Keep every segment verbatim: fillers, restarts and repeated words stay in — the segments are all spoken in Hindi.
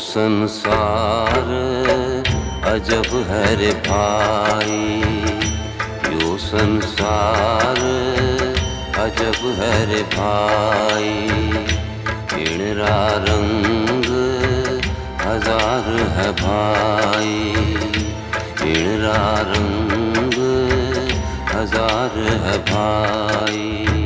संसार अजब है रे भाई, यो संसार अजब है रे भाई। इणरा रंग हजार है भाई, इणरा रंग हजार है भाई।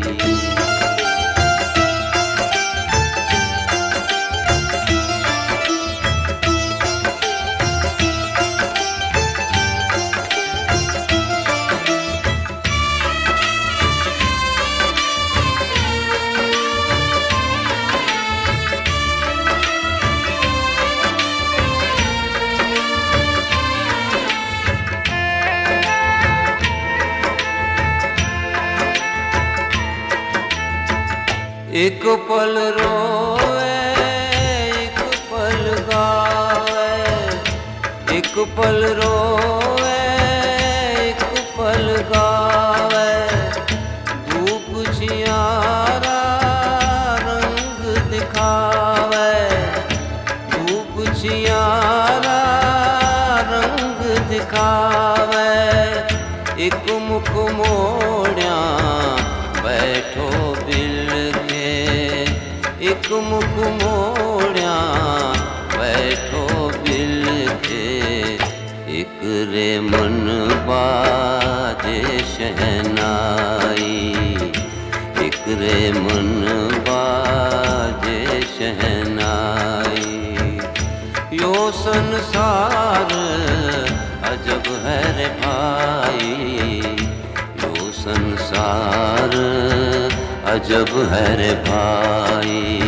एक पल रोए एक पल गावे, एक पल रोए एक पल गावे। धूप छियारा रंग दिखावे, धूप छियारा रंग दिखावे। एक मुख मोड़िया बैठो बिल के, एक मुख मोड़िया बैठो बिल के। एक रे मन बाजे शहनाई, एक रे मन बाजे शहनाई। यो संसार अजब है रे भाई, यो संसार अजब है रे भाई।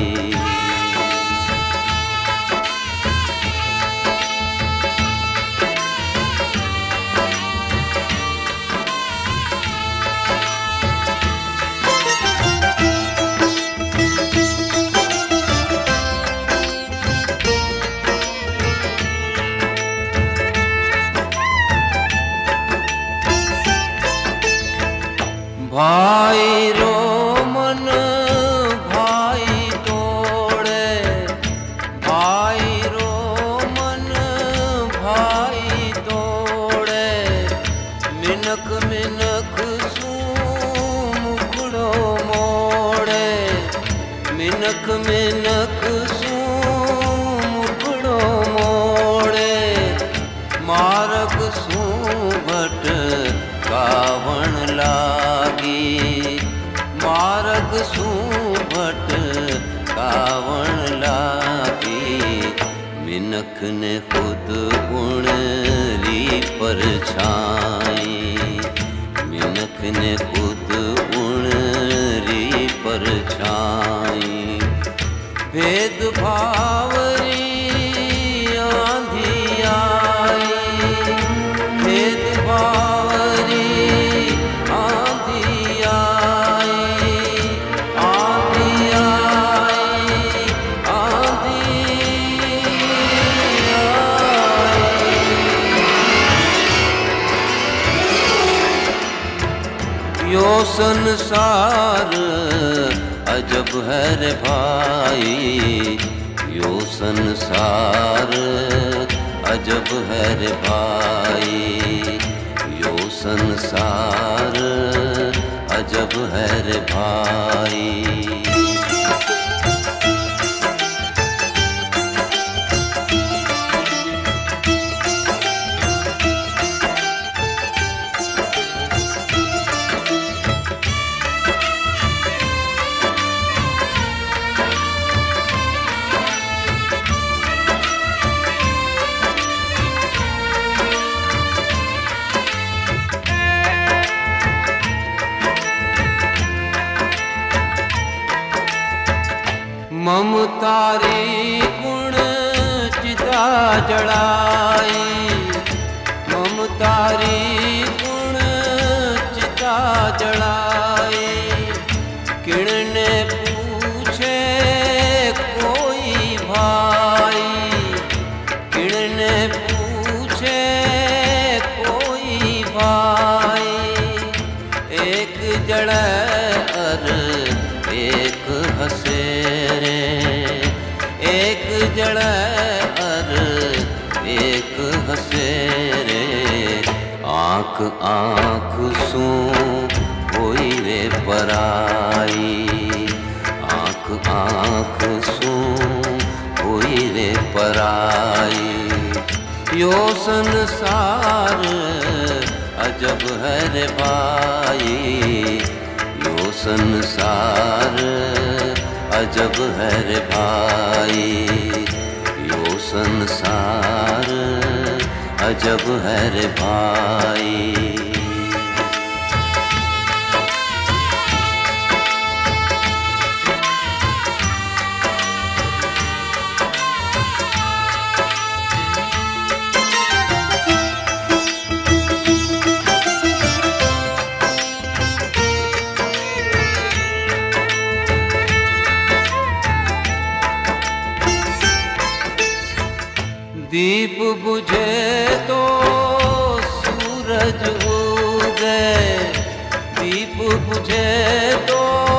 भाई रो मन भाई तोड़े, भाई रो मन भाई तोड़े। मिनक मिनक सू मुखड़ो मोड़े, मिनक मिनक सू मुखड़ो मोड़े। मार्ग सू भट कावण लागी, मार्ग सू भट कावण लागी। मिनख ने खुद गुण री परछाई, मिनख ने खुद गुण री परछाई। भेद भाव री आंधी आई, भेद भाव री आंधी आई, आंधी आई, आंधी आई। यो संसार अजब है रे भाई, यो संसार अजब है रे भाई, यो संसार अजब है रे भाई। ममतारी गुण चिता जड़ाई, ममतारी गुण चिता जड़ाई। किण ने पूछे कोई भाई, किण ने पूछे कोई भाई। एक जड़े अर एक हसे रे, एक जड़े आँख आँख सू होई रे पराई, आँख आँख सू होई रे पराई। यो संसार अजब है रे भाई, यो संसार अजब है रे भाई, यो संसार अजब है रे भाई। दीप बुझे तो सूरज उगे, दीप बुझे तो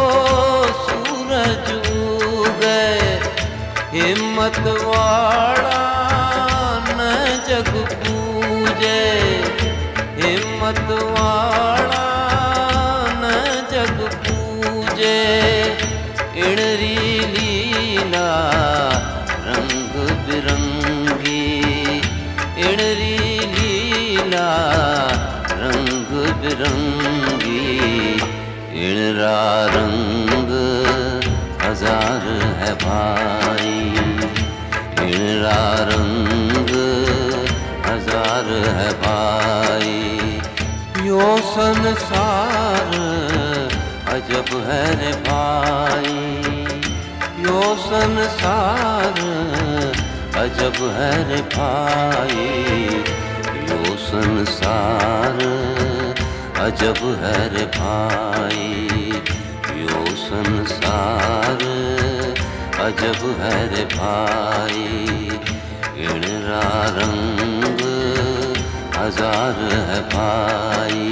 सूरज उगे। हिम्मत वाला न जग पूजे, हिम्मत वाला न जग पूजे। इणरी लीला रंग बिरंगी, इणरी लीला रंग बिरंगी। इणरा रंग हजार है भाई, इणरा रंग हजार है भाई। यो संसार अजब है रे भाई, यो संसार अजब है रे भाई, यो संसार अजब है रे भाई, यो संसार अजब है रे भाई। इणरा रंग हजार है भाई,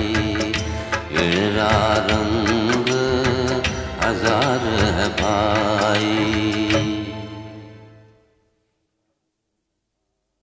इणरा रंग हजार है भाई।